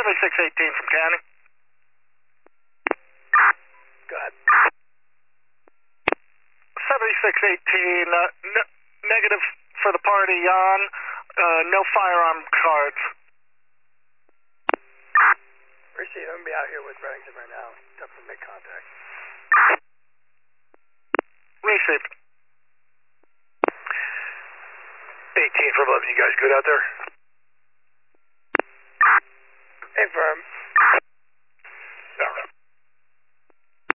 7618 from County. Go ahead. 7618, negative for the party on, no firearm cards. Receive, I'm going to be out here with Reddington right now. Definitely make contact. Received. 18 from 11, you guys good out there? Affirm.